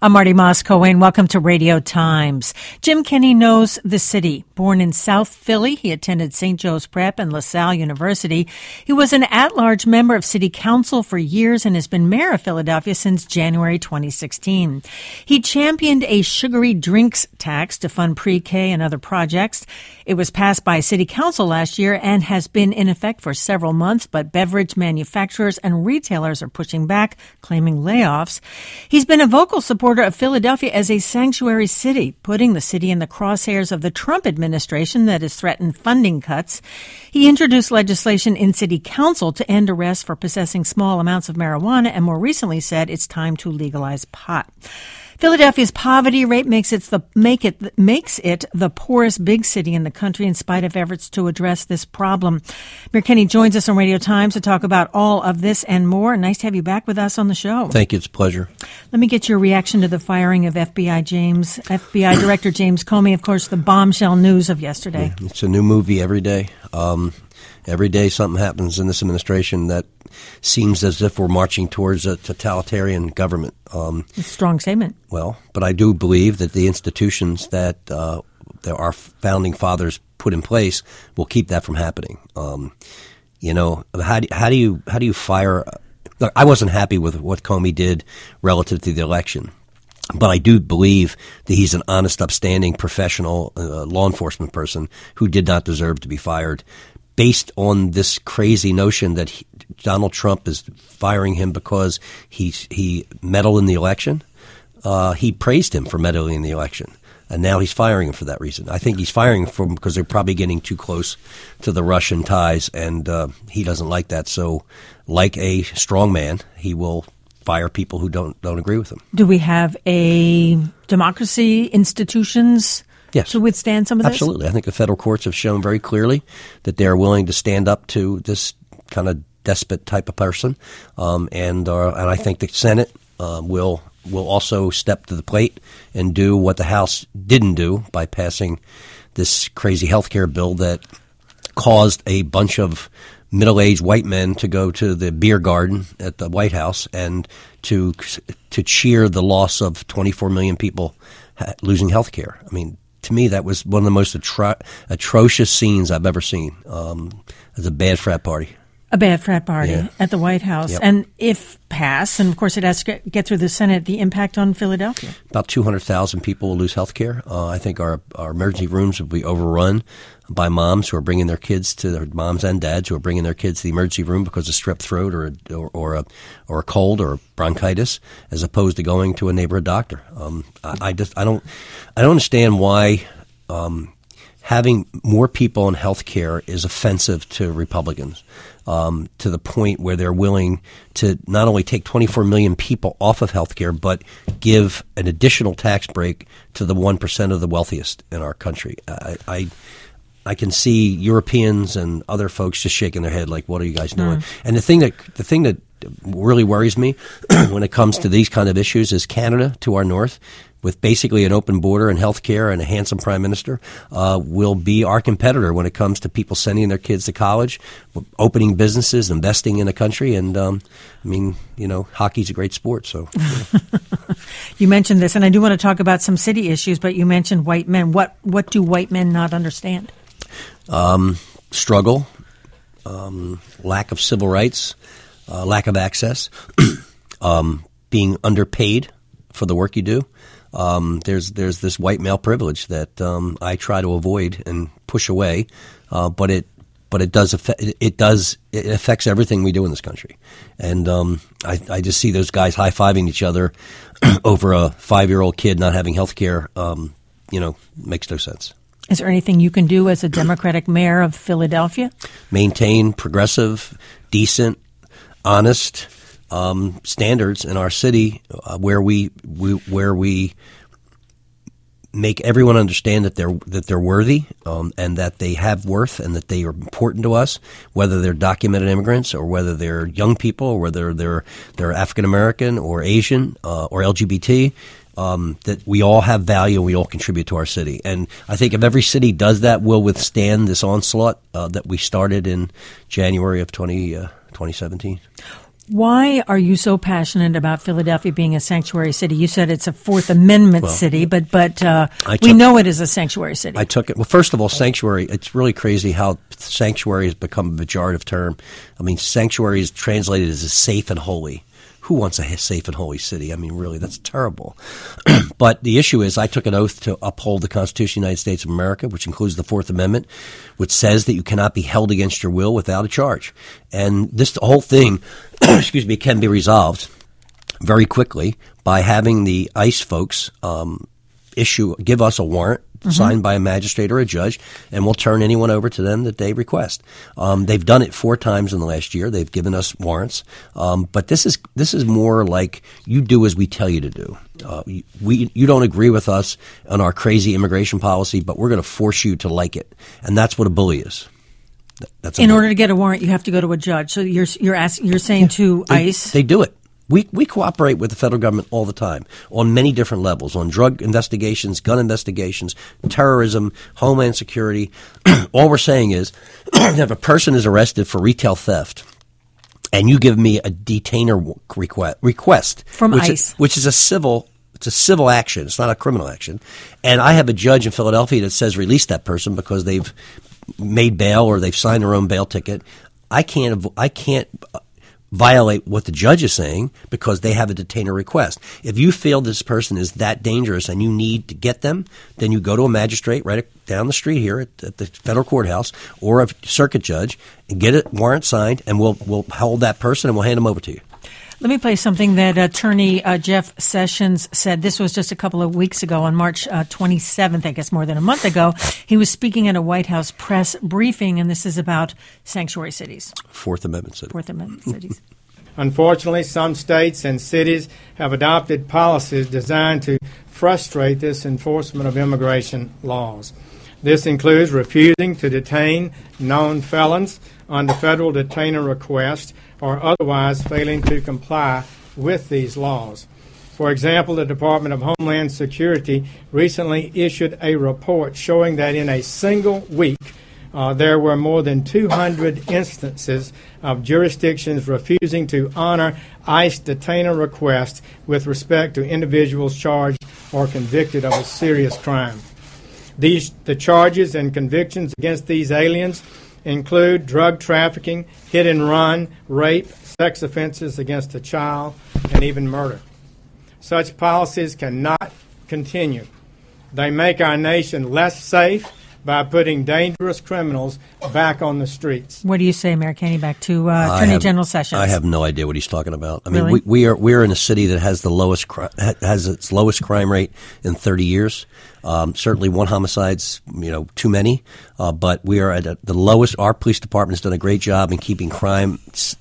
I'm Marty Moss-Cohen. Welcome to Radio Times. Jim Kenney knows the city. Born in South Philly, he attended St. Joe's Prep and LaSalle University. He was an at-large member of city council for years and has been mayor of Philadelphia since January 2016. He championed a sugary drinks tax to fund pre-K and other projects. It was passed by city council last year and has been in effect for several months, but beverage manufacturers and retailers are pushing back, claiming layoffs. He's been a vocal supporter of Philadelphia as a sanctuary city, putting the city in the crosshairs of the Trump administration that has threatened funding cuts. He introduced legislation in city council to end arrests for possessing small amounts of marijuana and more recently said it's time to legalize pot. Philadelphia's poverty rate makes it the poorest big city in the country in spite of efforts to address this problem. Mayor Kenney joins us on Radio Times to talk about all of this and more. Nice to have you back with us on the show. Thank you. It's a pleasure. Let me get your reaction to the firing of FBI Director James Comey. Of course, the bombshell news of yesterday. Yeah, it's a new movie every day. Every day something happens in this administration that seems as if we're marching towards a totalitarian government. It's a strong statement. Well, but I do believe that the institutions that our founding fathers put in place will keep that from happening. How do you fire? Look, I wasn't happy with what Comey did relative to the election. But I do believe that he's an honest, upstanding, professional law enforcement person who did not deserve to be fired. Based on this crazy notion that Donald Trump is firing him because he meddled in the election, he praised him for meddling in the election, and now he's firing him for that reason. I think he's firing him because they're probably getting too close to the Russian ties, and he doesn't like that. So, like a strong man, he will fire people who don't agree with him. Do we have a democracy, institutions? Yes. To withstand some of this? Absolutely. I think the federal courts have shown very clearly that they are willing to stand up to this kind of despot type of person, and I think the Senate will also step to the plate and do what the House didn't do by passing this crazy health care bill that caused a bunch of middle-aged white men to go to the beer garden at the White House and to cheer the loss of 24 million people losing health care. I mean, to me, that was one of the most atrocious scenes I've ever seen. It's a bad frat party. A bad frat party at the White House. Yep. And if passed, and of course it has to get through the Senate, the impact on Philadelphia? About 200,000 people will lose health care. I think our emergency rooms will be overrun by moms who are bringing their kids to their moms and dads who are bringing their kids to the emergency room because of strep throat or a cold or bronchitis, as opposed to going to a neighborhood doctor. I don't understand why having more people in health care is offensive to Republicans. To the point where they're willing to not only take 24 million people off of health care, but give an additional tax break to the 1% of the wealthiest in our country. I can see Europeans and other folks just shaking their head like, what are you guys doing? And the thing that really worries me when it comes to these kind of issues is Canada to our north, with basically an open border and health care and a handsome prime minister, will be our competitor when it comes to people sending their kids to college, opening businesses, investing in a country. And, hockey's a great sport. So, You mentioned this, and I do want to talk about some city issues, but you mentioned white men. What do white men not understand? Struggle, lack of civil rights, lack of access, being underpaid for the work you do. There's this white male privilege that I try to avoid and push away, but it affects everything we do in this country. And I just see those guys high-fiving each other over a 5-year-old kid not having health care. Makes no sense. Is there anything you can do as a Democratic mayor of Philadelphia? Maintain progressive, decent, honest standards in our city, where we make everyone understand that they're worthy, and that they have worth, and that they are important to us, whether they're documented immigrants or whether they're young people or whether they're African American or Asian or LGBT. That we all have value and we all contribute to our city. And I think if every city does that, we'll withstand this onslaught that we started in January of 2017. Why are you so passionate about Philadelphia being a sanctuary city? You said it's a Fourth Amendment city, but we know it is a sanctuary city. I took it. Well, first of all, sanctuary, it's really crazy how sanctuary has become a pejorative term. I mean, sanctuary is translated as a safe and holy. Who wants a safe and holy city? I mean, really, that's terrible. But the issue is I took an oath to uphold the Constitution of the United States of America, which includes the Fourth Amendment, which says that you cannot be held against your will without a charge. And this whole thing, can be resolved very quickly by having the ICE folks give us a warrant signed by a magistrate or a judge, and we'll turn anyone over to them that they request. They've done it 4 times in the last year. They've given us warrants. But this is more like you do as we tell you to do. You don't agree with us on our crazy immigration policy, but we're going to force you to like it. And that's what a bully is. In order to get a warrant, you have to go to a judge. So you're saying to ICE? They do it. We cooperate with the federal government all the time on many different levels, on drug investigations, gun investigations, terrorism, homeland security. All we're saying is if a person is arrested for retail theft and you give me a detainer request from ICE, which is a civil action. It's not a criminal action. And I have a judge in Philadelphia that says release that person because they've made bail or they've signed their own bail ticket. I can't violate what the judge is saying because they have a detainer request. If you feel this person is that dangerous and you need to get them, then you go to a magistrate right down the street here at the federal courthouse or a circuit judge and get a warrant signed, and we'll hold that person and we'll hand them over to you. Let me play something that Attorney Jeff Sessions said. This was just a couple of weeks ago on March 27th, I guess more than a month ago. He was speaking at a White House press briefing, and this is about sanctuary cities. Fourth Amendment cities. Unfortunately, some states and cities have adopted policies designed to frustrate this enforcement of immigration laws. This includes refusing to detain known felons under federal detainer request or otherwise failing to comply with these laws. For example, the Department of Homeland Security recently issued a report showing that in a single week, there were more than 200 instances of jurisdictions refusing to honor ICE detainer requests with respect to individuals charged or convicted of a serious crime. The charges and convictions against these aliens include drug trafficking, hit and run, rape, sex offenses against a child, and even murder. Such policies cannot continue. They make our nation less safe by putting dangerous criminals back on the streets. What do you say, Mayor Kenney, back to Attorney General Sessions? I have no idea what he's talking about. I mean, really? we're in a city that has its lowest crime rate in 30 years. Certainly one homicide's, too many, but we are at the lowest. Our police department has done a great job in keeping crime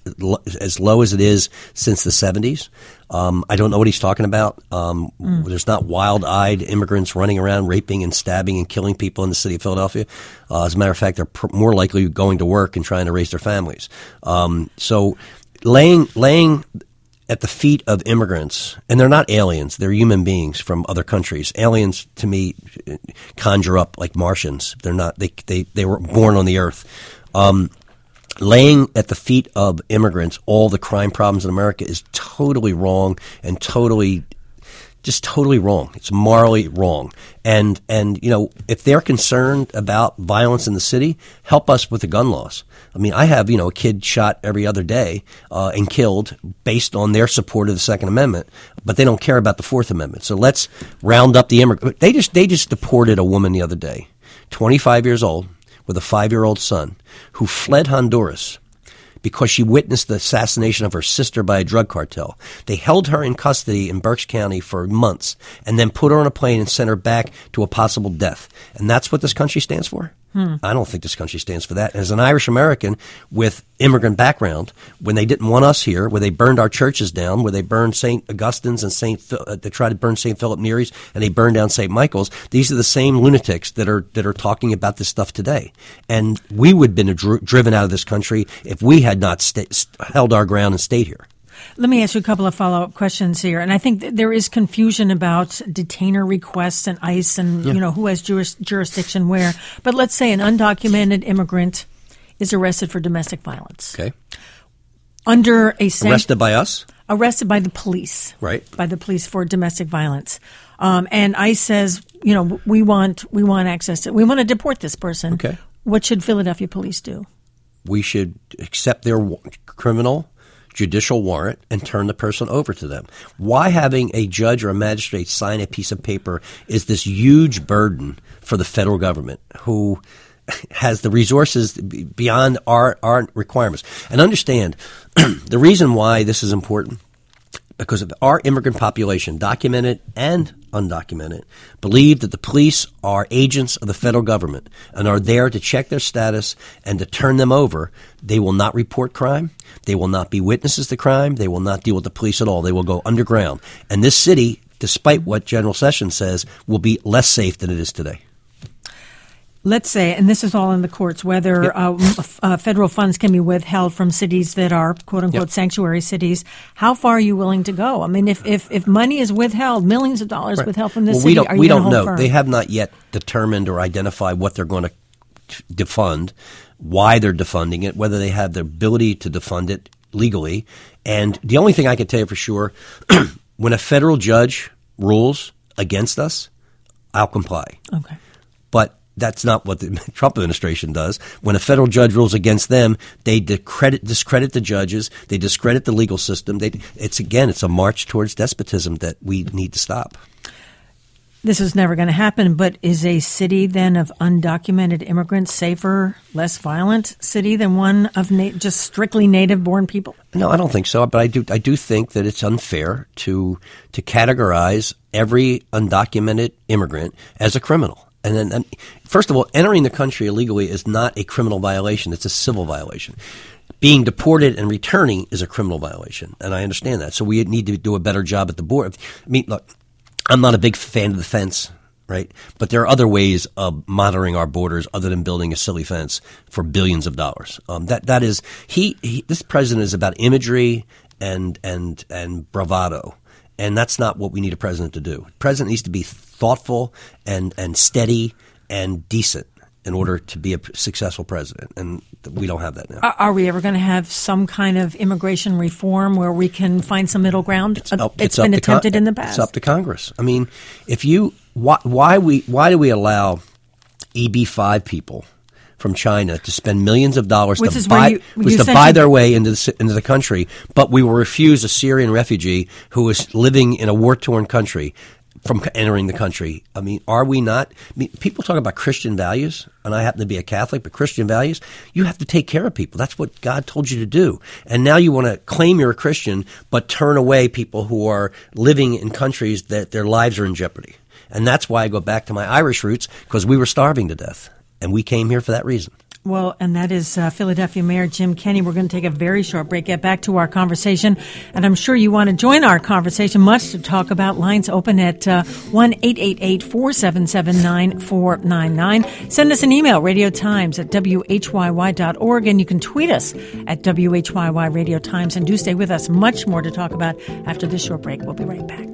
as low as it is since the 70s. I don't know what he's talking about. There's not wild-eyed immigrants running around raping and stabbing and killing people in the city of Philadelphia. As a matter of fact, they're more likely going to work and trying to raise their families. So laying at the feet of immigrants, and they're not aliens, they're human beings from other countries. Aliens, to me, conjure up like Martians. They're not. They were born on the earth. Laying at the feet of immigrants all the crime problems in America is totally wrong and totally wrong. It's morally wrong. And if they're concerned about violence in the city, help us with the gun laws. I mean, I have, a kid shot every other day and killed based on their support of the Second Amendment, but they don't care about the Fourth Amendment. So let's round up the immigrants. They just deported a woman the other day, 25 years old, with a 5-year-old son, who fled Honduras because she witnessed the assassination of her sister by a drug cartel. They held her in custody in Berks County for months and then put her on a plane and sent her back to a possible death. And that's what this country stands for? I don't think this country stands for that. As an Irish American with immigrant background, when they didn't want us here, where they burned our churches down, where they burned St. Augustine's and they tried to burn St. Philip Neri's, and they burned down St. Michael's, these are the same lunatics that are talking about this stuff today. And we would have been driven out of this country if we had not held our ground and stayed here. Let me ask you a couple of follow-up questions here. And I think there is confusion about detainer requests and ICE and, who has jurisdiction where. But let's say an undocumented immigrant is arrested for domestic violence. Okay. under a arrested by us? Arrested by the police. Right. By the police for domestic violence. And ICE says, we want access to, we want to deport this person. Okay. What should Philadelphia police do? We should accept their criminal judicial warrant and turn the person over to them. Why having a judge or a magistrate sign a piece of paper is this huge burden for the federal government, who has the resources beyond our requirements. And understand, the reason why this is important, because of our immigrant population, documented and undocumented, believe that the police are agents of the federal government and are there to check their status and to turn them over. They will not report crime. They will not be witnesses to crime. They will not deal with the police at all. They will go underground. And this city, despite what General Sessions says, will be less safe than it is today. Let's say, and this is all in the courts, whether federal funds can be withheld from cities that are quote-unquote sanctuary cities. How far are you willing to go? I mean, if money is withheld, millions of dollars withheld from this city, we don't know. They have not yet determined or identified what they're going to defund, why they're defunding it, whether they have the ability to defund it legally. And the only thing I can tell you for sure, when a federal judge rules against us, I'll comply. Okay. But that's not what the Trump administration does. When a federal judge rules against them, they discredit the judges. They discredit the legal system. It's a march towards despotism that we need to stop. This is never going to happen, but is a city then of undocumented immigrants safer, less violent city than one of just strictly native-born people? No, I don't think so. But I do think that it's unfair to categorize every undocumented immigrant as a criminal. And then, first of all, entering the country illegally is not a criminal violation. It's a civil violation. Being deported and returning is a criminal violation, and I understand that. So we need to do a better job at the border. I mean, look, I'm not a big fan of the fence, right? But there are other ways of monitoring our borders other than building a silly fence for billions of dollars. This president is about imagery and bravado. And that's not what we need a president to do. The president needs to be thoughtful and steady and decent in order to be a successful president. And we don't have that now. Are we ever going to have some kind of immigration reform where we can find some middle ground? It's been attempted in the past. It's up to Congress. I mean, why do we allow EB-5 people from China to spend millions of dollars to buy their way into the country, but we will refuse a Syrian refugee who is living in a war-torn country from entering the country? I mean, are we not? I mean, people talk about Christian values, and I happen to be a Catholic, but Christian values, you have to take care of people. That's what God told you to do. And now you want to claim you're a Christian, but turn away people who are living in countries that their lives are in jeopardy. And that's why I go back to my Irish roots, because we were starving to death. And we came here for that reason. Well, and that is Philadelphia Mayor Jim Kenney. We're going to take a very short break, get back to our conversation. And I'm sure you want to join our conversation. Much to talk about. Lines open at 1-888-477-9499. Send us an email, radiotimes@whyy.org. And you can tweet us at WHYY Radio Times. And do stay with us. Much more to talk about after this short break. We'll be right back.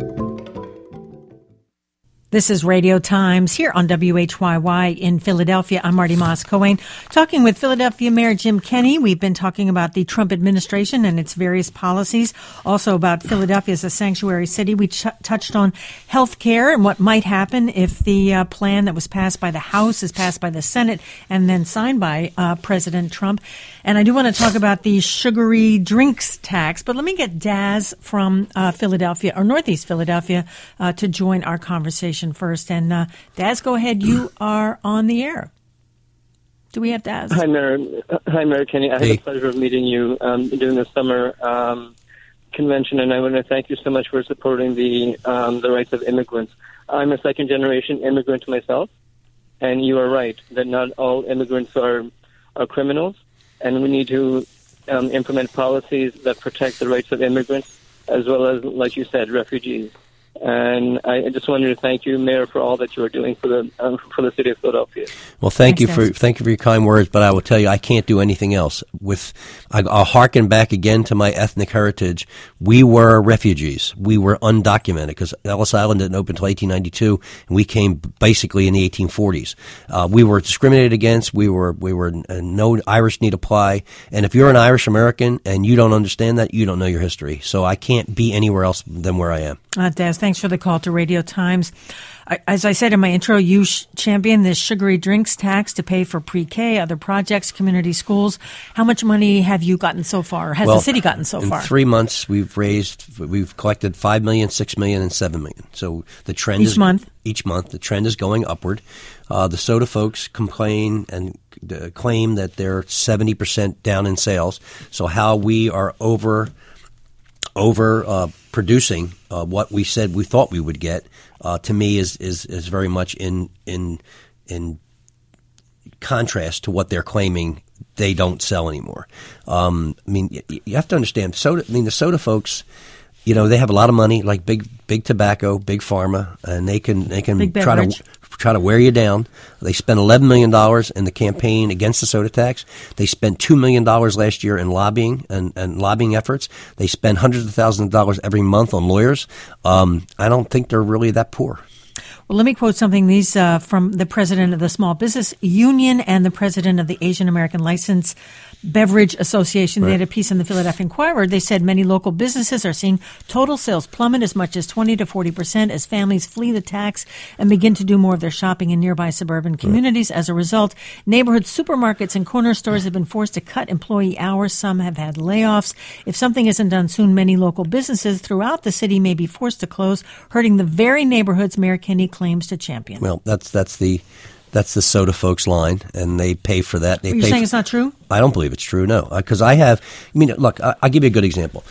This is Radio Times here on WHYY in Philadelphia. I'm Marty Moss-Cohen, talking with Philadelphia Mayor Jim Kenney. We've been talking about the Trump administration and its various policies, also about Philadelphia as a sanctuary city. We touched on health care and what might happen if the plan that was passed by the House is passed by the Senate and then signed by President Trump. And I do want to talk about the sugary drinks tax, but let me get Daz from Philadelphia, or Northeast Philadelphia, to join our conversation first. And Daz, go ahead. You are on the air. Do we have Daz? Hi, Mayor Kenney. I had the pleasure of meeting you during the summer convention, and I want to thank you so much for supporting the rights of immigrants. I'm a second-generation immigrant myself, and you are right that not all immigrants are criminals, and we need to implement policies that protect the rights of immigrants as well as, like you said, refugees. And I just wanted to thank you, Mayor, for all that you are doing for the city of Philadelphia. Well, thank you for your kind words, but I will tell you, I can't do anything else. I'll hearken back again to my ethnic heritage. We were refugees. We were undocumented because Ellis Island didn't open until 1892, and we came basically in the 1840s. We were discriminated against. We were no Irish need apply. And if you're an Irish American and you don't understand that, you don't know your history. So I can't be anywhere else than where I am. Des, thanks for the call to Radio Times. As I said in my intro, you champion this sugary drinks tax to pay for pre-K, other projects, community schools. How much money have you gotten so far? Has the city gotten so far? In 3 months, we've collected $5 million, $6 million, and $7 million. So the trend each month, the trend is going upward. The soda folks complain and claim that they're 70% down in sales. So how we are over producing what we said we thought we would get, to me is very much in contrast to what they're claiming they don't sell anymore. I mean, you have to understand the soda folks, they have a lot of money, like big tobacco, big pharma, and they can try to wear you down. They spent $11 million in the campaign against the soda tax. They spent $2 million last year in lobbying and lobbying efforts. They spend hundreds of thousands of dollars every month on lawyers. I don't think they're really that poor. Well, let me quote something. These from the president of the Small Business Union and the president of the Asian American License Beverage Association. Right. They had a piece in the Philadelphia Inquirer. They said many local businesses are seeing total sales plummet as much as 20 to 40% as families flee the tax and begin to do more of their shopping in nearby suburban communities. As a result, neighborhood supermarkets and corner stores have been forced to cut employee hours. Some have had layoffs. If something isn't done soon, many local businesses throughout the city may be forced to close, hurting the very neighborhoods Mayor Kenney claims to champion. Well, that's the soda folks line, and they pay for that. You're saying it's not true? I don't believe it's true, no. Because look, I'll give you a good example.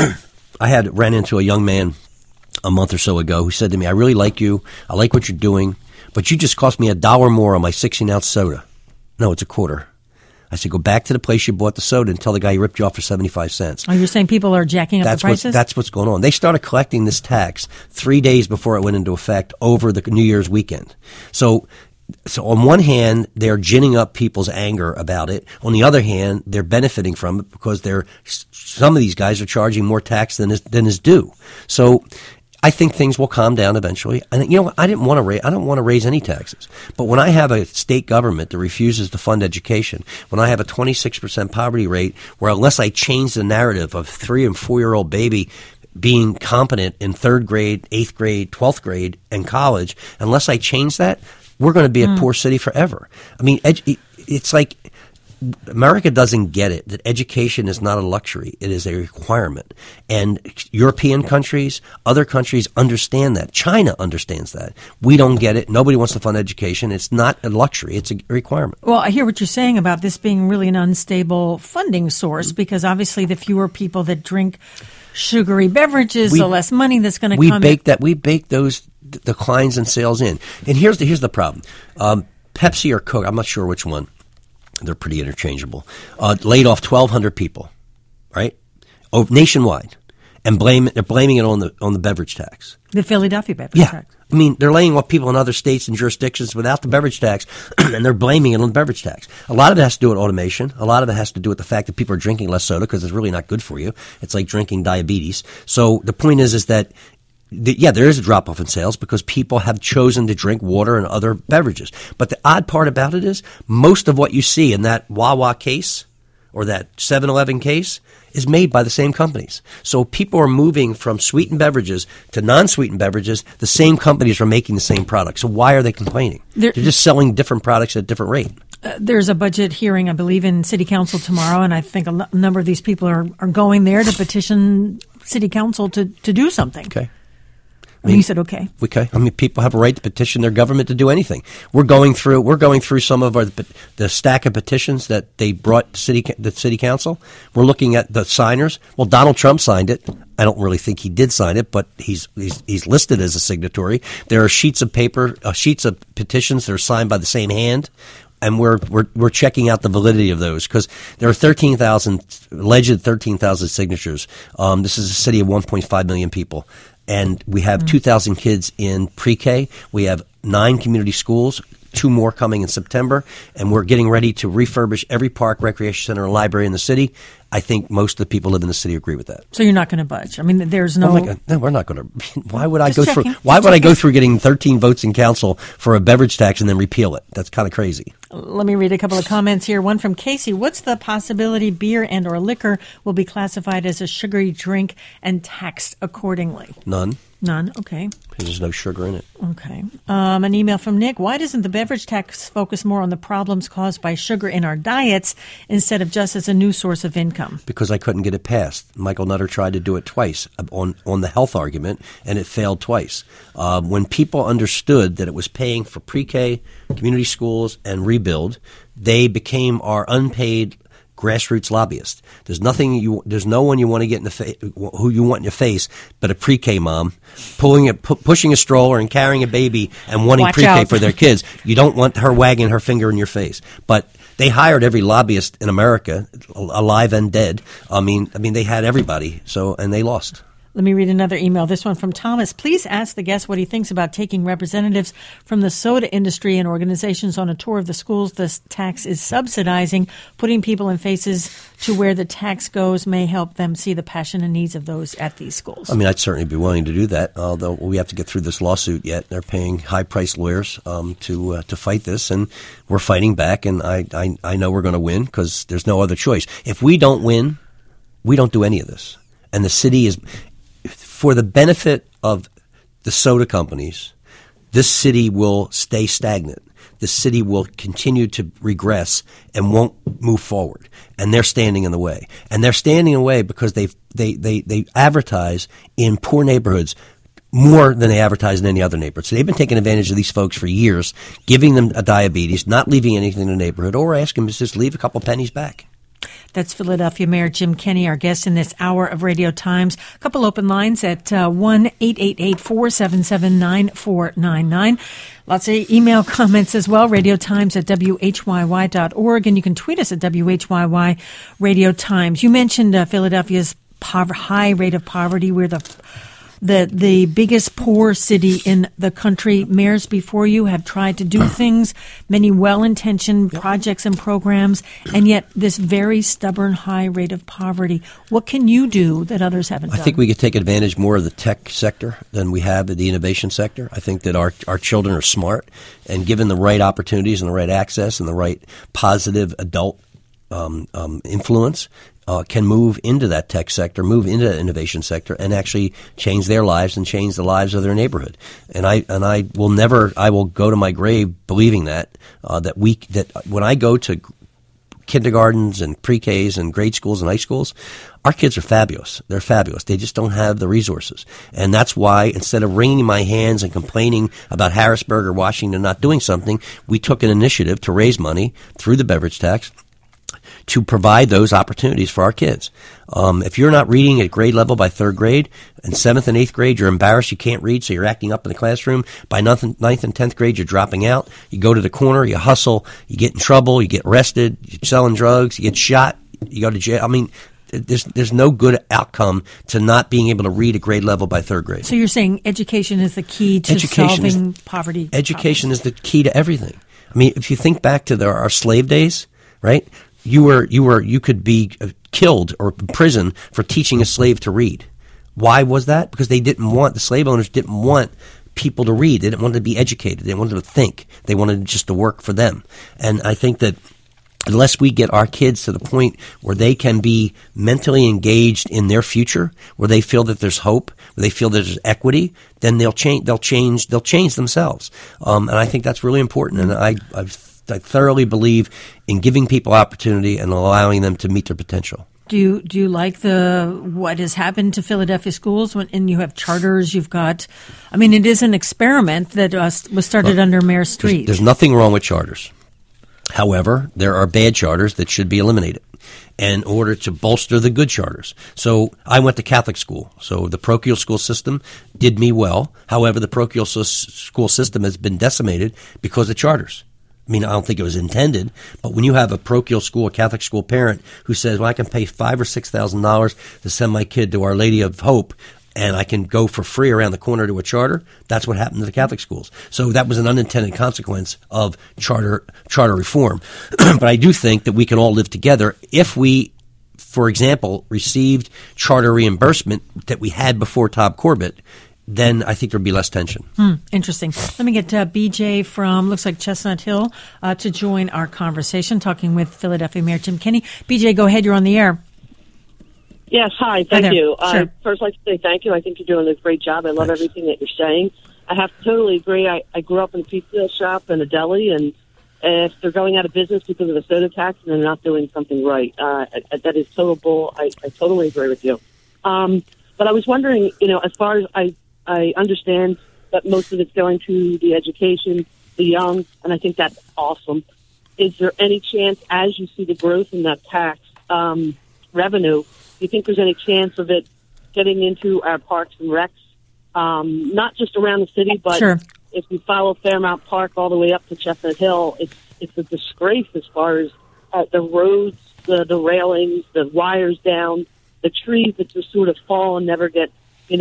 I ran into a young man a month or so ago who said to me, I really like you. I like what you're doing, but you just cost me $1 more on my 16-ounce soda. No, it's a quarter. I said, go back to the place you bought the soda and tell the guy he ripped you off for 75 cents. Oh, you're saying people are jacking up the prices? That's what's going on. They started collecting this tax 3 days before it went into effect over the New Year's weekend. So on one hand, they're ginning up people's anger about it. On the other hand, they're benefiting from it because some of these guys are charging more tax than is due. So I think things will calm down eventually. And I don't want to raise any taxes. But when I have a state government that refuses to fund education, when I have a 26% poverty rate, where unless I change the narrative of 3 and 4-year-old baby being competent in 3rd grade, 8th grade, 12th grade, and college, unless I change that, we're going to be a poor city forever. I mean, it's like America doesn't get it, that education is not a luxury. It is a requirement. And European countries, other countries understand that. China understands that. We don't get it. Nobody wants to fund education. It's not a luxury. It's a requirement. Well, I hear what you're saying about this being really an unstable funding source because obviously the fewer people that drink sugary beverages, the less money that's going to come in. We bake those declines in sales in. And here's the problem. Pepsi or Coke, I'm not sure which one. They're pretty interchangeable. Laid off 1,200 people, right? Nationwide, and they're blaming it on the beverage tax. The Philadelphia beverage tax. I mean, they're laying off people in other states and jurisdictions without the beverage tax, and they're blaming it on the beverage tax. A lot of it has to do with automation. A lot of it has to do with the fact that people are drinking less soda because it's really not good for you. It's like drinking diabetes. So the point is that there is a drop-off in sales because people have chosen to drink water and other beverages. But the odd part about it is most of what you see in that Wawa case or that 7-Eleven case is made by the same companies. So people are moving from sweetened beverages to non-sweetened beverages. The same companies are making the same products. So why are they complaining? They're just selling different products at a different rate. There's a budget hearing, I believe, in City Council tomorrow, and I think a number of these people are going there to petition City Council to do something. Okay. You said okay. Okay. I mean, people have a right to petition their government to do anything. We're going through some of the stack of petitions that they brought to the city council. We're looking at the signers. Well, Donald Trump signed it. I don't really think he did sign it, but he's listed as a signatory. There are sheets of paper, sheets of petitions that are signed by the same hand. And we're checking out the validity of those because there are alleged 13,000 signatures. This is a city of 1.5 million people. And we have 2,000 kids in pre-K. We have 9 community schools, 2 more coming in September, and we're getting ready to refurbish every park, recreation center, and library in the city. I think most of the people live in the city agree with that. So you're not going to budge? I mean, there's no... No, we're not going to. Why would I go through? Why would I go through getting 13 votes in council for a beverage tax and then repeal it? That's kind of crazy. Let me read a couple of comments here. One from Casey. What's the possibility beer and or liquor will be classified as a sugary drink and taxed accordingly? None. None. Okay. There's no sugar in it. Okay. An email from Nick. Why doesn't the beverage tax focus more on the problems caused by sugar in our diets instead of just as a new source of income? Because I couldn't get it passed. Michael Nutter tried to do it twice on the health argument, and it failed twice. When people understood that it was paying for pre-K, community schools, and rebuild, they became our unpaid grassroots lobbyists. There's no one you want to get in who you want in your face, but a pre-K mom pushing a stroller and carrying a baby and wanting pre-K for their kids. You don't want her wagging her finger in your face. But they hired every lobbyist in America, alive and dead. I mean, they had everybody. And they lost. Let me read another email. This one from Thomas. Please ask the guest what he thinks about taking representatives from the soda industry and organizations on a tour of the schools this tax is subsidizing. Putting people in faces to where the tax goes may help them see the passion and needs of those at these schools. I mean, I'd certainly be willing to do that, although we have to get through this lawsuit yet. They're paying high-priced lawyers to fight this, and we're fighting back, and I know we're going to win because there's no other choice. If we don't win, we don't do any of this. And the city is... For the benefit of the soda companies, this city will stay stagnant. The city will continue to regress and won't move forward. And they're standing in the way. And they're standing in the way because they advertise in poor neighborhoods more than they advertise in any other neighborhood. So they've been taking advantage of these folks for years, giving them a diabetes, not leaving anything in the neighborhood, or asking them to just leave a couple pennies back. That's Philadelphia Mayor Jim Kenney, our guest in this hour of Radio Times. A couple open lines at 1-888-477-9499. Lots of email comments as well, radiotimes@whyy.org, and you can tweet us at WHYY Radio Times. You mentioned Philadelphia's high rate of poverty. We're the biggest poor city in the country. Mayors before you have tried to do things, many well-intentioned projects and programs, and yet this very stubborn high rate of poverty. What can you do that others haven't done? I think we could take advantage more of the tech sector than we have of the innovation sector. I think that our children are smart, and given the right opportunities and the right access and the right positive adult influence, can move into that tech sector, move into the innovation sector, and actually change their lives and change the lives of their neighborhood. And I will go to my grave believing that when I go to kindergartens and pre-Ks and grade schools and high schools, our kids are fabulous. They're fabulous. They just don't have the resources. And that's why instead of wringing my hands and complaining about Harrisburg or Washington not doing something, we took an initiative to raise money through the beverage tax to provide those opportunities for our kids. If you're not reading at grade level by third grade, in 7th and 8th grade, you're embarrassed you can't read, so you're acting up in the classroom. By 9th and 10th grade, you're dropping out. You go to the corner, you hustle, you get in trouble, you get arrested, you're selling drugs, you get shot, you go to jail. I mean, there's no good outcome to not being able to read at grade level by third grade. So you're saying education is the key to solving poverty? Education is the key to everything. I mean, if you think back to our slave days, right? You could be killed or imprisoned for teaching a slave to read. Why was that? Because the slave owners didn't want people to read. They didn't want them to be educated. They wanted them to think. They wanted just to work for them. And I think that unless we get our kids to the point where they can be mentally engaged in their future, where they feel that there's hope, where they feel there's equity, then they'll change themselves. And I think that's really important. And I thoroughly believe in giving people opportunity and allowing them to meet their potential. Do you like what has happened to Philadelphia schools and you have charters? You've got, I mean, it is an experiment that was started under Mayor Street. There's nothing wrong with charters. However, there are bad charters that should be eliminated in order to bolster the good charters. So I went to Catholic school. So the parochial school system did me well. However, the parochial school system has been decimated because of charters. I mean, I don't think it was intended, but when you have a parochial school, a Catholic school parent who says, well, I can pay $5,000 or $6,000 to send my kid to Our Lady of Hope, and I can go for free around the corner to a charter. That's what happened to the Catholic schools. So that was an unintended consequence of charter reform. But I do think that we can all live together if we, for example, received charter reimbursement that we had before Tom Corbett. Then I think there'd be less tension. Interesting. Let me get BJ from, looks like Chestnut Hill, to join our conversation, talking with Philadelphia Mayor Jim Kenney. BJ, go ahead. You're on the air. Yes, hi. Thank you. Sure. First, I'd like to say thank you. I think you're doing a great job. I love everything that you're saying. I have to totally agree. I grew up in a pizza shop and a deli, and if they're going out of business because of the soda tax, then they're not doing something right. That is total bull. I totally agree with you. But I was wondering, as far as I understand that most of it's going to the education, the young, and I think that's awesome. Is there any chance, as you see the growth in that tax revenue, do you think there's any chance of it getting into our parks and recs, not just around the city, but Sure. If you follow Fairmount Park all the way up to Chestnut Hill, it's a disgrace as far as the roads, the railings, the wires down, the trees that just sort of fall and never get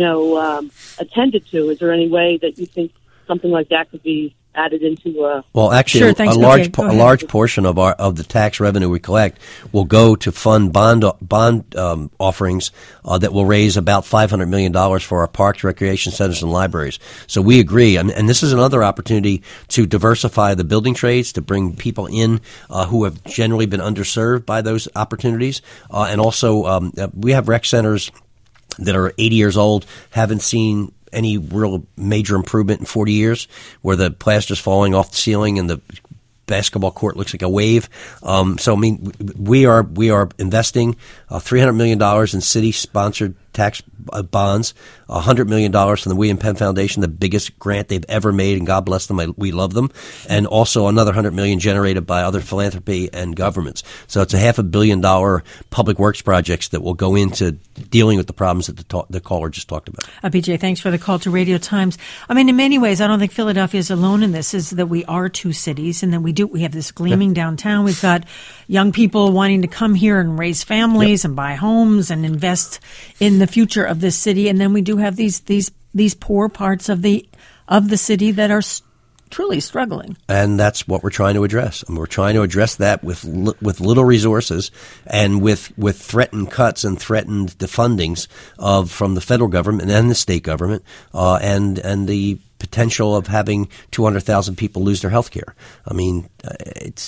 attended to. Is there any way that you think something like that could be added into Well, actually, Sure, thanks, a large portion of the tax revenue we collect will go to fund bond offerings that will raise about $500 million for our parks, recreation centers, and libraries. So we agree, and this is another opportunity to diversify the building trades, to bring people in who have generally been underserved by those opportunities, and also we have rec centers that are 80 years old, haven't seen any real major improvement in 40 years, where the plaster's falling off the ceiling and the basketball court looks like a wave. So, I mean, we are investing $300 million in city-sponsored tax bonds, $100 million from the William Penn Foundation, the biggest grant they've ever made, and God bless them, we love them, and also another $100 million generated by other philanthropy and governments. So it's a $500 million public works projects that will go into dealing with the problems that the caller just talked about. BJ, thanks for the call to Radio Times. I mean, in many ways, I don't think Philadelphia is alone in this, is that we are two cities, and then we have this gleaming downtown. We've got young people wanting to come here and raise families and buy homes and invest in the future of this city, and then we do have these poor parts of the city that are truly struggling. And that's what we're trying to address. And we're trying to address that with little resources and with threatened cuts and threatened defundings from the federal government and the state government, and the potential of having 200,000 people lose their health care. I mean, it's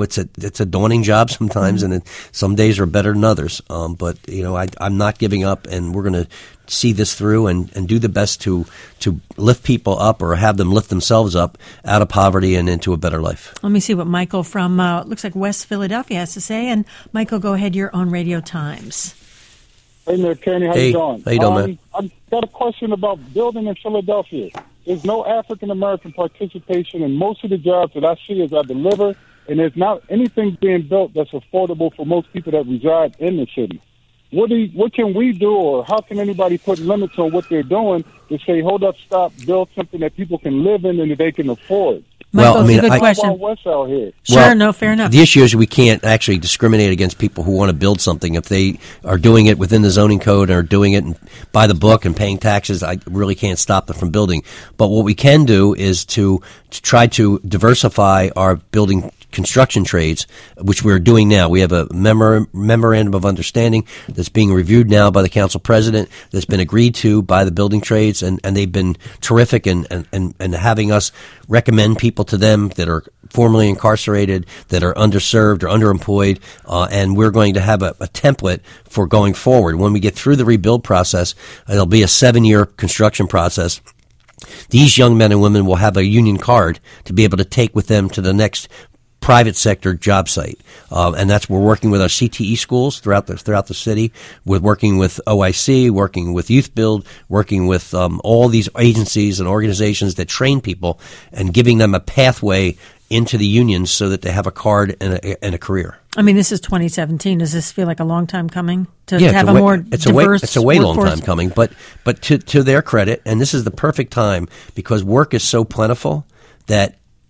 a daunting job sometimes, and some days are better than others. But I'm not giving up, and we're going to see this through and do the best to lift people up, or have them lift themselves up out of poverty and into a better life. Let me see what Michael from looks like West Philadelphia has to say. And Michael, go ahead. You're on Radio Times. Hey, Mayor Kenny, how you doing? How you doing, man? I've got a question about building in Philadelphia. There's no African-American participation in most of the jobs that I see as I deliver, and there's not anything being built that's affordable for most people that reside in the city. What can we do, or how can anybody put limits on what they're doing to say, hold up, stop, build something that people can live in and that they can afford? Michael, it's a good question. West out here. Sure, no, fair enough. The issue is we can't actually discriminate against people who want to build something. If they are doing it within the zoning code and are doing it by the book and paying taxes, I really can't stop them from building. But what we can do is to try to diversify our building construction trades, which we're doing now. We have a memorandum of understanding that's being reviewed now by the council president, that's been agreed to by the building trades, and they've been terrific and having us recommend people to them that are formerly incarcerated, that are underserved or underemployed, and we're going to have a template for going forward. When we get through the rebuild process, it'll be a 7-year construction process. These young men and women will have a union card to be able to take with them to the next private sector job site, and we're working with our CTE schools throughout the city. We're working with OIC, working with Youth Build, working with all these agencies and organizations that train people and giving them a pathway into the unions so that they have a card and a career. I mean, this is 2017. Does this feel like a long time coming to have a more diverse It's a way workforce? long time coming, but to their credit, and this is the perfect time because work is so plentiful that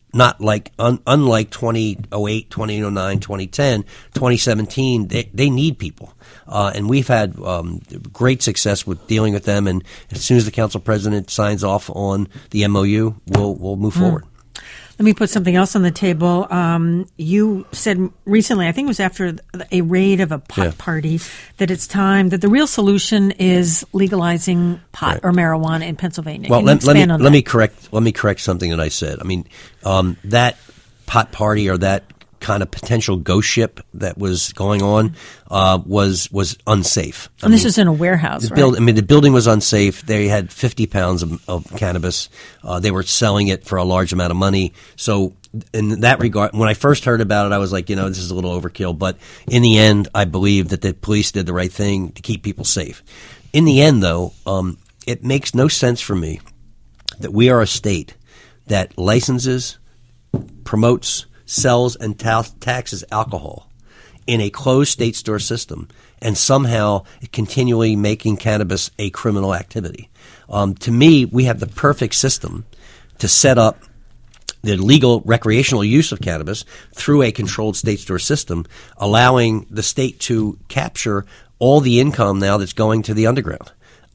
not like unlike 2008, 2009, 2010, 2017. They need people, and we've had great success with dealing with them. And as soon as the council president signs off on the MOU, we'll move forward. Let me put something else on the table. You said recently, I think it was after a raid of a pot party, that it's time that the real solution is legalizing pot or marijuana in Pennsylvania. Well, let me correct something that I said. I mean, that pot party or that kind of potential ghost ship that was going on was unsafe. And this is in a warehouse, right? The building was unsafe. They had 50 pounds of cannabis. They were selling it for a large amount of money. So in that regard, when I first heard about it, I was like, this is a little overkill. But in the end, I believe that the police did the right thing to keep people safe. In the end, though, it makes no sense for me that we are a state that licenses, promotes, sells and taxes alcohol in a closed state store system and somehow continually making cannabis a criminal activity. To me, we have the perfect system to set up the legal recreational use of cannabis through a controlled state store system, allowing the state to capture all the income now that's going to the underground,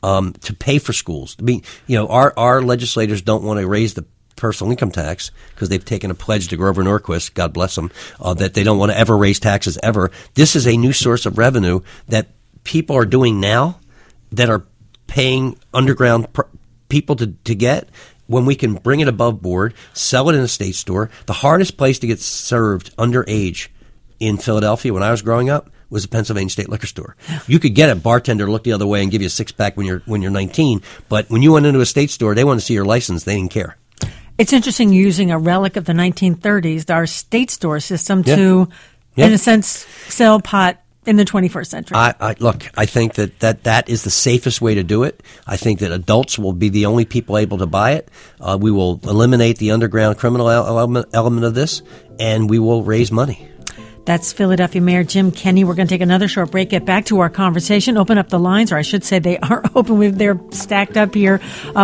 to pay for schools. I mean, our legislators don't want to raise the personal income tax because they've taken a pledge to Grover Norquist, God bless them, that they don't want to ever raise taxes ever. This is a new source of revenue that people are doing now that are paying underground people to get when we can bring it above board, sell it in a state store. The hardest place to get served underage in Philadelphia when I was growing up was a Pennsylvania State Liquor Store. You could get a bartender to look the other way and give you a six-pack when you're 19, but when you went into a state store, they wanted to see your license. They didn't care. It's interesting using a relic of the 1930s, our state store system, to, in a sense, sell pot in the 21st century. I think that is the safest way to do it. I think that adults will be the only people able to buy it. We will eliminate the underground criminal element of this, and we will raise money. That's Philadelphia Mayor Jim Kenney. We're going to take another short break, get back to our conversation, open up the lines, or I should say they are open. They're stacked up here.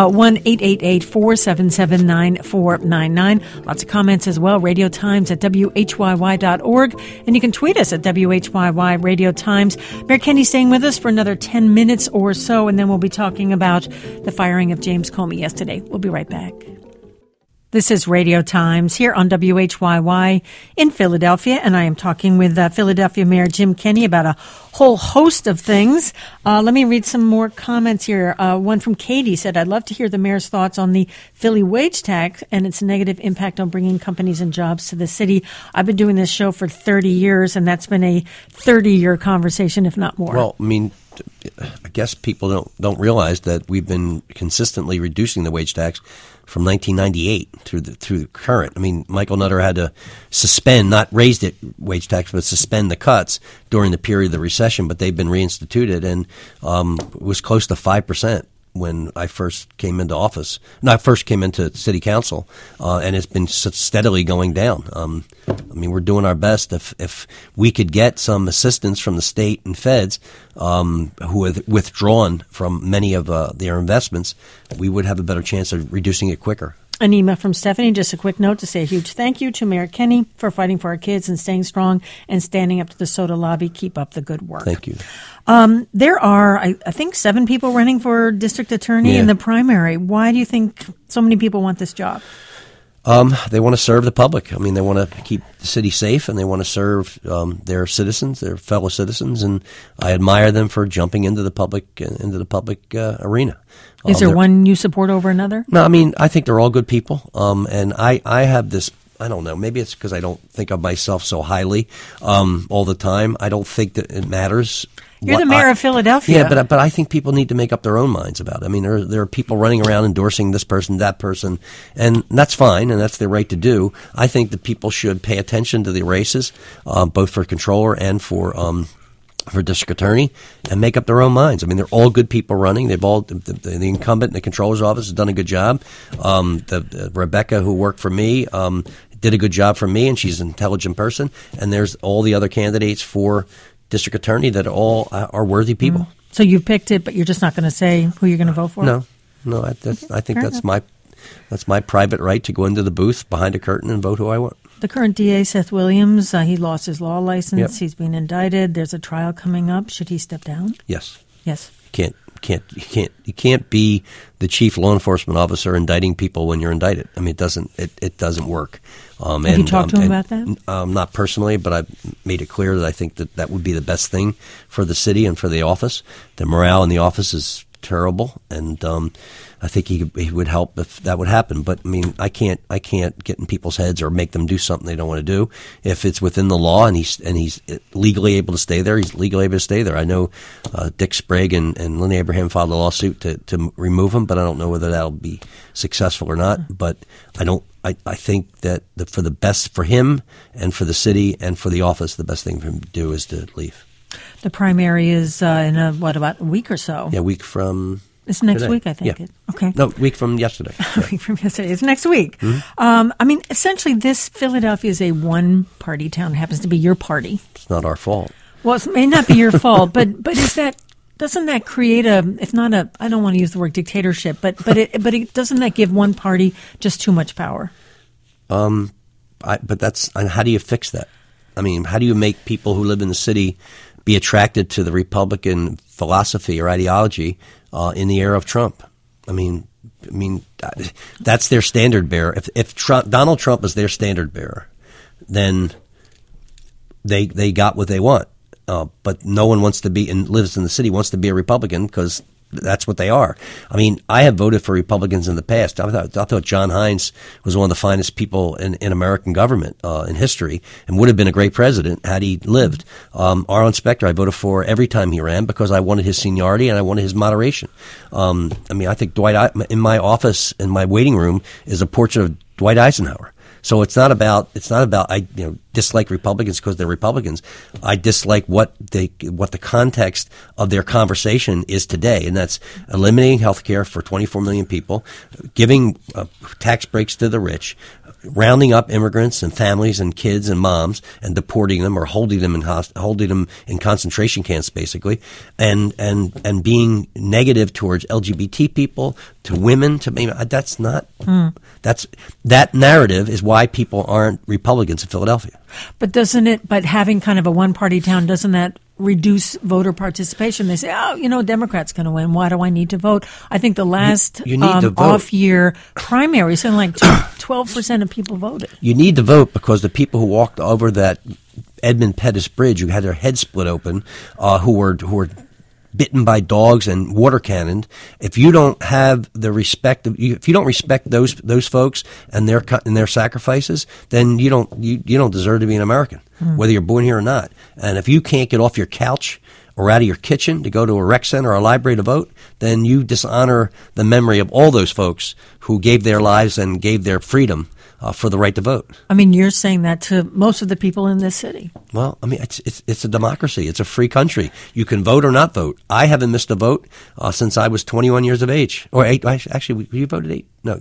1-888-477-9499. Lots of comments as well. Radio Times at WHYY.org. And you can tweet us at WHYY Radio Times. Mayor Kenney staying with us for another 10 minutes or so, and then we'll be talking about the firing of James Comey yesterday. We'll be right back. This is Radio Times here on WHYY in Philadelphia, and I am talking with Philadelphia Mayor Jim Kenney about a whole host of things. Let me read some more comments here. One from Katie said, I'd love to hear the mayor's thoughts on the Philly wage tax and its negative impact on bringing companies and jobs to the city. I've been doing this show for 30 years, and that's been a 30-year conversation, if not more. Well, I mean, I guess people don't realize that we've been consistently reducing the wage tax from 1998 through the current. I mean, Michael Nutter had to suspend, not raise the wage tax, but suspend the cuts during the period of the recession, but they've been reinstituted, and it was close to 5% when I first came into office. No, I first came into city council, and it's been steadily going down. I mean, we're doing our best. If we could get some assistance from the state and feds who have withdrawn from many of their investments, we would have a better chance of reducing it quicker. An email from Stephanie, just a quick note to say a huge thank you to Mayor Kenney for fighting for our kids and staying strong and standing up to the soda lobby. Keep up the good work. Thank you. There are, I think, 7 people running for district attorney in the primary. Why do you think so many people want this job? They want to serve the public. I mean, they want to keep the city safe, and they want to serve their citizens, their fellow citizens, and I admire them for jumping into the public arena. Is there one you support over another? No, I mean, I think they're all good people, and I have this. I don't know. Maybe it's because I don't think of myself so highly all the time. I don't think that it matters. You're the mayor of Philadelphia. Yeah, but I think people need to make up their own minds about it. I mean, there are people running around endorsing this person, that person, and that's fine, and that's their right to do. I think that people should pay attention to the races, both for controller and for district attorney, and make up their own minds. I mean, they're all good people running. They've all the incumbent in the controller's office has done a good job. Rebecca, who worked for me, did a good job for me, and she's an intelligent person. And there's all the other candidates for district attorney that all are worthy people. So you picked it, but you're just not going to say who you're going to vote for? No. I think that's my That's my private right to go into the booth behind a curtain and vote who I want. The current DA, Seth Williams, he lost his law license. Yep. He's being indicted. There's a trial coming up. Should he step down? Yes. Yes. You can't be the chief law enforcement officer indicting people when you're indicted. I mean, it doesn't work. Have you talked to him about that? Not personally, but I've made it clear that I think that would be the best thing for the city and for the office. The morale in the office is terrible, and I think he would help if that would happen. But I mean, I can't get in people's heads or make them do something they don't want to do. If it's within the law and he's legally able to stay there, he's legally able to stay there. I know Dick Sprague and Lynn Abraham filed a lawsuit to remove him, but I don't know whether that'll be successful or not. But I think that for the best for him and for the city and for the office, the best thing for him to do is to leave. The primary is in about a week or so? Yeah, a week from It's next today. week, I think. Yeah. Okay. No, week from yesterday. A week from yesterday. It's next week. Mm-hmm. I mean, essentially, this Philadelphia is a one-party town. It happens to be your party. It's not our fault. Well, it may not be your fault, but doesn't that create if not I don't want to use the word dictatorship, but doesn't that give one party just too much power? But how do you fix that? I mean, how do you make people who live in the city be attracted to the Republican philosophy or ideology in the era of Trump? I mean, that's their standard bearer. If Donald Trump is their standard bearer, then they got what they want. But no one wants to be and lives in the city wants to be a Republican because that's what they are. I mean, I have voted for Republicans in the past. I thought John Hines was one of the finest people in American government in history and would have been a great president had he lived. Arlen Specter I voted for every time he ran because I wanted his seniority and I wanted his moderation. I mean, I think in my office, in my waiting room, is a portrait of Dwight Eisenhower. So it's not about I dislike Republicans because they're Republicans. I dislike what the context of their conversation is today, and that's eliminating health care for 24 million people, giving tax breaks to the rich, rounding up immigrants and families and kids and moms and deporting them or holding them in concentration camps, basically, and being negative towards LGBT people, to women, that narrative is why people aren't Republicans in Philadelphia. But but having kind of a one-party town, doesn't that reduce voter participation? They say, Democrats going to win. Why do I need to vote? I think the last off-year primary, something like 12% of people voted. You need to vote because the people who walked over that Edmund Pettus Bridge, who had their heads split open, who were bitten by dogs and water cannoned. If you don't have the respect, if you don't respect those folks and their sacrifices, then you don't deserve to be an American, whether you're born here or not. And if you can't get off your couch or out of your kitchen to go to a rec center or a library to vote, then you dishonor the memory of all those folks who gave their lives and gave their freedom for the right to vote. I mean, you're saying that to most of the people in this city. Well, I mean, it's a democracy. It's a free country. You can vote or not vote. I haven't missed a vote since I was 21 years of age. Or 8. Actually, you voted 8? No.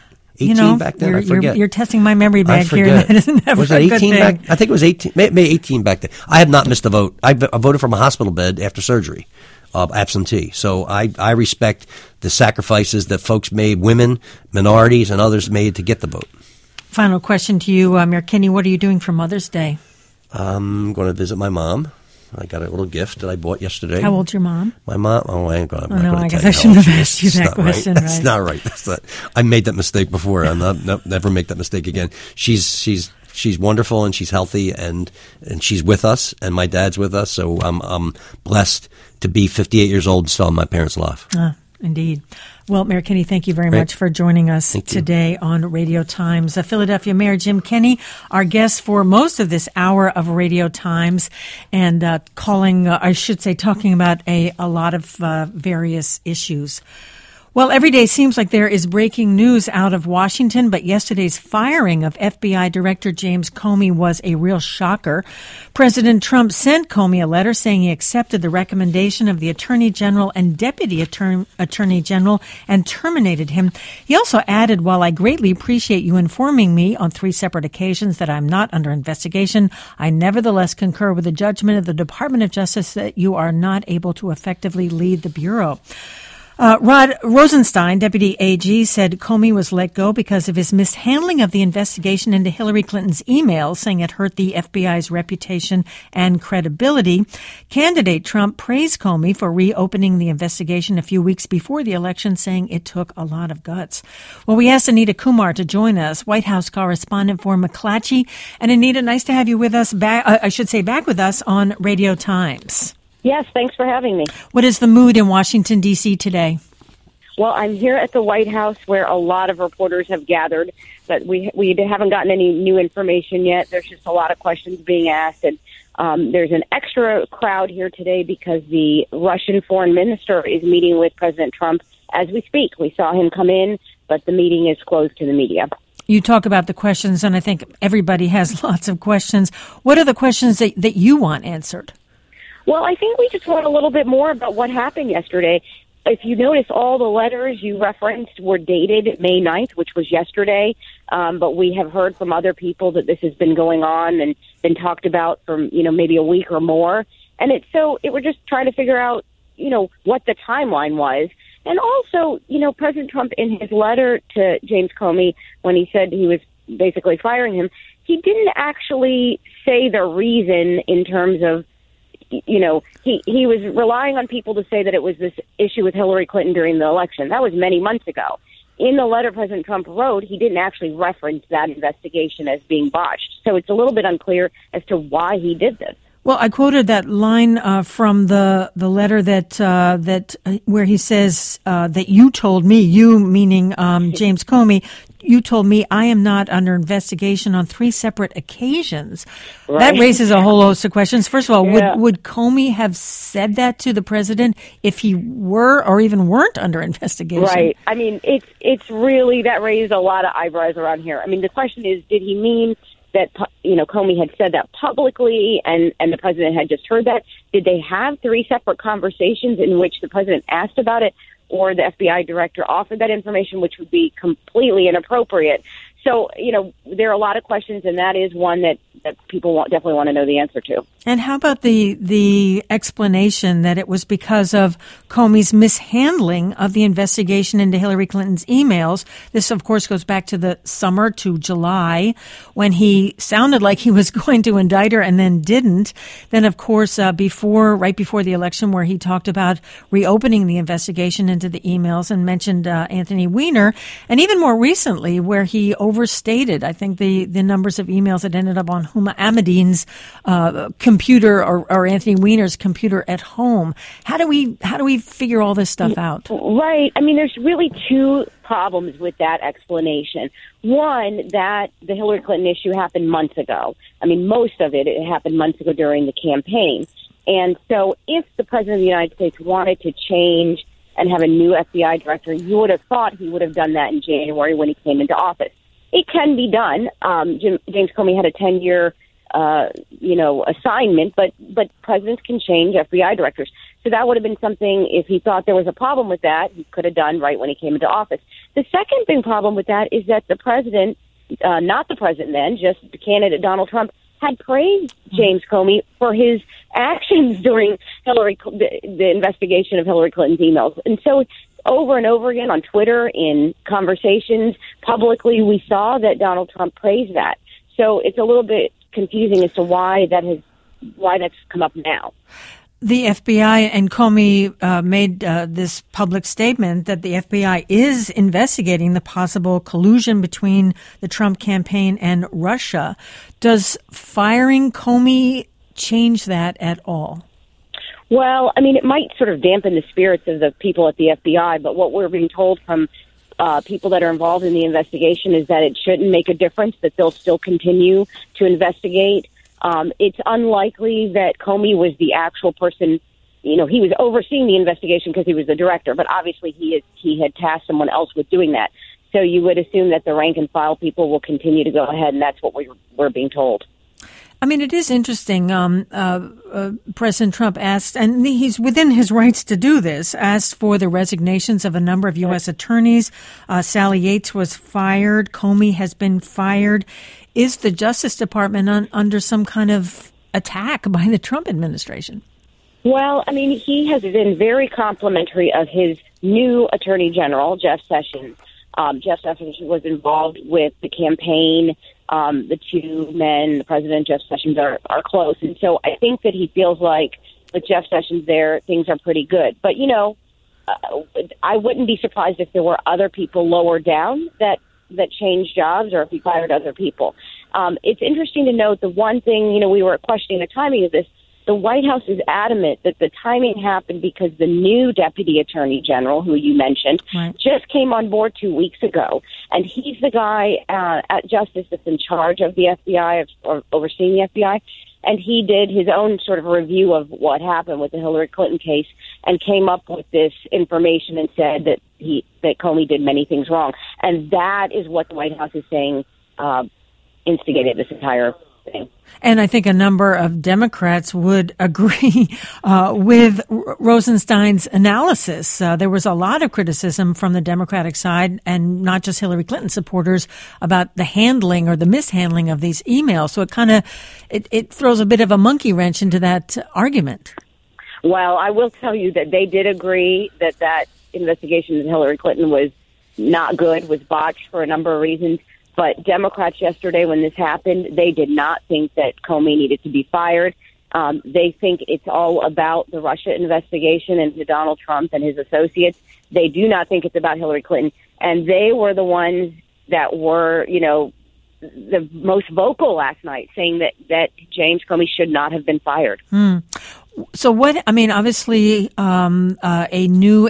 18 back then? I forget. You're testing my memory back here. That is never was it 18 back? I think it was 18. Maybe 18 back then. I have not missed a vote. I voted from a hospital bed after surgery. Absentee. So I respect the sacrifices that folks made, women, minorities, and others made to get the vote. Final question to you, Mayor Kinney. What are you doing for Mother's Day? I'm going to visit my mom. I got a little gift that I bought yesterday. How old's your mom? My mom? I ain't going to. I guess I shouldn't have asked you that question. Right. That's not right. That's not. I made that mistake before. I'll never make that mistake again. She's wonderful and she's healthy and she's with us and my dad's with us. So I'm blessed to be 58 years old and still in my parents' life. Indeed. Well, Mayor Kinney, thank you very much for joining us today on Radio Times. Philadelphia Mayor Jim Kinney, our guest for most of this hour of Radio Times, and talking about a lot of various issues. Well, every day seems like there is breaking news out of Washington, but yesterday's firing of FBI Director James Comey was a real shocker. President Trump sent Comey a letter saying he accepted the recommendation of the Attorney General and Deputy Attorney General and terminated him. He also added, while I greatly appreciate you informing me on 3 separate occasions that I'm not under investigation, I nevertheless concur with the judgment of the Department of Justice that you are not able to effectively lead the Bureau. Rod Rosenstein, Deputy AG, said Comey was let go because of his mishandling of the investigation into Hillary Clinton's emails, saying it hurt the FBI's reputation and credibility. Candidate Trump praised Comey for reopening the investigation a few weeks before the election, saying it took a lot of guts. Well, we asked Anita Kumar to join us, White House correspondent for McClatchy. And Anita, nice to have you with us back with us on Radio Times. Yes, thanks for having me. What is the mood in Washington, D.C. today? Well, I'm here at the White House where a lot of reporters have gathered, but we haven't gotten any new information yet. There's just a lot of questions being asked, and there's an extra crowd here today because the Russian foreign minister is meeting with President Trump as we speak. We saw him come in, but the meeting is closed to the media. You talk about the questions, and I think everybody has lots of questions. What are the questions that you want answered? Well, I think we just want a little bit more about what happened yesterday. If you notice, all the letters you referenced were dated May 9th, which was yesterday. But we have heard from other people that this has been going on and been talked about for, maybe a week or more. And we're just trying to figure out, what the timeline was. And also, President Trump, in his letter to James Comey, when he said he was basically firing him, he didn't actually say the reason in terms of, he was relying on people to say that it was this issue with Hillary Clinton during the election. That was many months ago. In the letter President Trump wrote, he didn't actually reference that investigation as being botched. So it's a little bit unclear as to why he did this. Well, I quoted that line from the letter that where he says that you told me, you meaning James Comey, you told me I am not under investigation on 3 separate occasions. Right. That raises a whole host of questions. First of all, would Comey have said that to the president if he were or even weren't under investigation? Right. I mean, it's really, that raised a lot of eyebrows around here. I mean, the question is, did he mean that, Comey had said that publicly and the president had just heard that? Did they have 3 separate conversations in which the president asked about it or the FBI director offered that information, which would be completely inappropriate? So, there are a lot of questions, and that is one that people definitely want to know the answer to. And how about the explanation that it was because of Comey's mishandling of the investigation into Hillary Clinton's emails? This, of course, goes back to the summer to July when he sounded like he was going to indict her and then didn't. Then, of course, right before the election, where he talked about reopening the investigation into the emails and mentioned Anthony Weiner. And even more recently, where he overstated, I think, the numbers of emails that ended up on Huma Abedin's computer or Anthony Weiner's computer at home. How do we figure all this stuff out? Right. I mean, there's really 2 problems with that explanation. One, that the Hillary Clinton issue happened months ago. I mean, most of it happened months ago during the campaign. And so if the president of the United States wanted to change and have a new FBI director, you would have thought he would have done that in January when he came into office. It can be done. James Comey had a 10-year, assignment, but presidents can change FBI directors. So that would have been something, if he thought there was a problem with that, he could have done right when he came into office. The second big problem with that is that the president, not the president then, just the candidate Donald Trump, had praised James Comey for his actions during the investigation of Hillary Clinton's emails. And so over and over again on Twitter, in conversations publicly, we saw that Donald Trump praised that. So it's a little bit confusing as to why that's come up now. The FBI and Comey made this public statement that the FBI is investigating the possible collusion between the Trump campaign and Russia. Does firing Comey change that at all? Well, I mean, it might sort of dampen the spirits of the people at the FBI, but what we're being told from people that are involved in the investigation is that it shouldn't make a difference, that they'll still continue to investigate. It's unlikely that Comey was the actual person, he was overseeing the investigation because he was the director, but obviously he had tasked someone else with doing that. So you would assume that the rank and file people will continue to go ahead, and that's what we're being told. I mean, it is interesting. President Trump asked, and he's within his rights to do this, asked for the resignations of a number of U.S. attorneys. Sally Yates was fired. Comey has been fired. Is the Justice Department under some kind of attack by the Trump administration? Well, I mean, he has been very complimentary of his new Attorney General, Jeff Sessions. Jeff Sessions was involved with the campaign. The two men, the president, Jeff Sessions, are close. And so I think that he feels like with Jeff Sessions there, things are pretty good. But, I wouldn't be surprised if there were other people lower down that changed jobs or if he fired other people. It's interesting to note the one thing, we were questioning the timing of this. The White House is adamant that the timing happened because the new Deputy Attorney General, who you mentioned, just came on board 2 weeks ago. And he's the guy at Justice that's in charge of the FBI, or overseeing the FBI. And he did his own sort of review of what happened with the Hillary Clinton case and came up with this information and said that Comey did many things wrong. And that is what the White House is saying instigated this entire thing. And I think a number of Democrats would agree with Rosenstein's analysis. There was a lot of criticism from the Democratic side, and not just Hillary Clinton supporters, about the handling or the mishandling of these emails. So it kind of it throws a bit of a monkey wrench into that argument. Well, I will tell you that they did agree that investigation of Hillary Clinton was not good, was botched for a number of reasons. But Democrats yesterday, when this happened, they did not think that Comey needed to be fired. They think it's all about the Russia investigation into Donald Trump and his associates. They do not think it's about Hillary Clinton. And they were the ones that were, the most vocal last night, saying that James Comey should not have been fired. So obviously, a new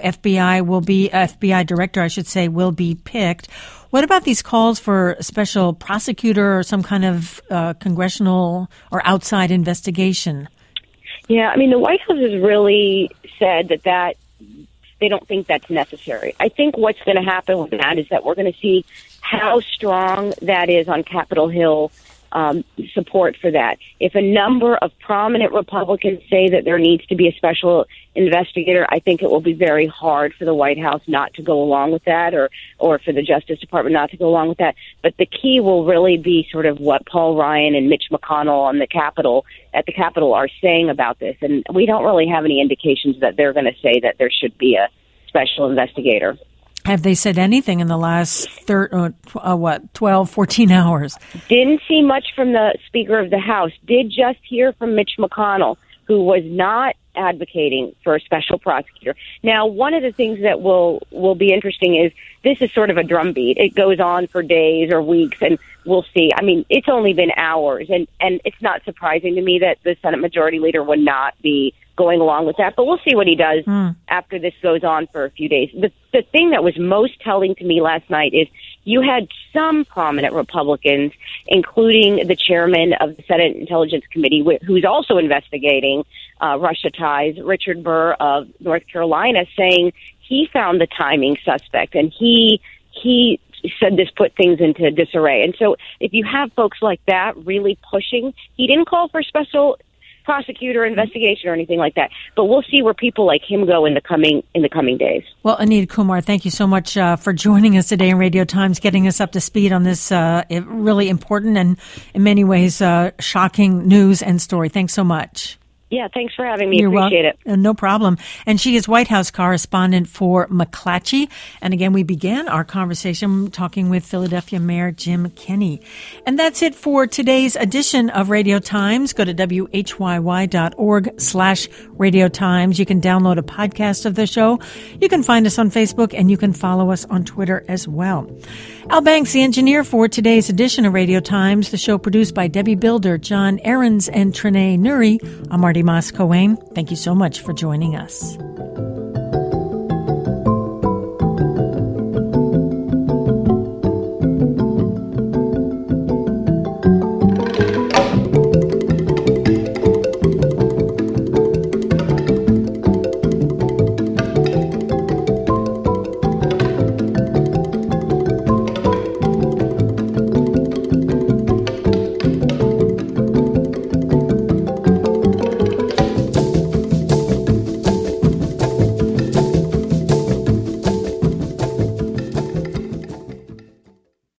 FBI director, will be picked. What about these calls for a special prosecutor or some kind of congressional or outside investigation? Yeah, the White House has really said that they don't think that's necessary. I think what's going to happen with that is that we're going to see how strong that is on Capitol Hill support for that. If a number of prominent Republicans say that there needs to be a special investigator, I think it will be very hard for the White House not to go along with that, or for the Justice Department not to go along with that. But the key will really be sort of what Paul Ryan and Mitch McConnell at the Capitol are saying about this. And we don't really have any indications that they're going to say that there should be a special investigator. Have they said anything in the last 12, 14 hours? Didn't see much from the Speaker of the House. Did just hear from Mitch McConnell, who was not advocating for a special prosecutor. Now, one of the things that will be interesting is this is sort of a drumbeat. It goes on for days or weeks, and we'll see. It's only been hours, and it's not surprising to me that the Senate Majority Leader would not be going along with that. But we'll see what he does after this goes on for a few days. The thing that was most telling to me last night is you had some prominent Republicans, including the chairman of the Senate Intelligence Committee, who's also investigating Russia ties, Richard Burr of North Carolina, saying he found the timing suspect, and he said this put things into disarray. And so if you have folks like that really pushing, he didn't call for special prosecutor investigation or anything like that. But we'll see where people like him go in the coming days. Well, Anita Kumar, thank you so much for joining us today in Radio Times, getting us up to speed on this really important and in many ways shocking news and story. Thanks so much. Yeah, thanks for having me. Appreciate it. No problem. And she is White House correspondent for McClatchy. And again, we began our conversation talking with Philadelphia Mayor Jim Kenney. And that's it for today's edition of Radio Times. Go to WHYY.org/Radio Times. You can download a podcast of the show. You can find us on Facebook, and you can follow us on Twitter as well. Al Banks, the engineer for today's edition of Radio Times. The show produced by Debbie Builder, John Ahrens, and Trinae Nuri. I'm Marty Moss-Coane. Thank you so much for joining us.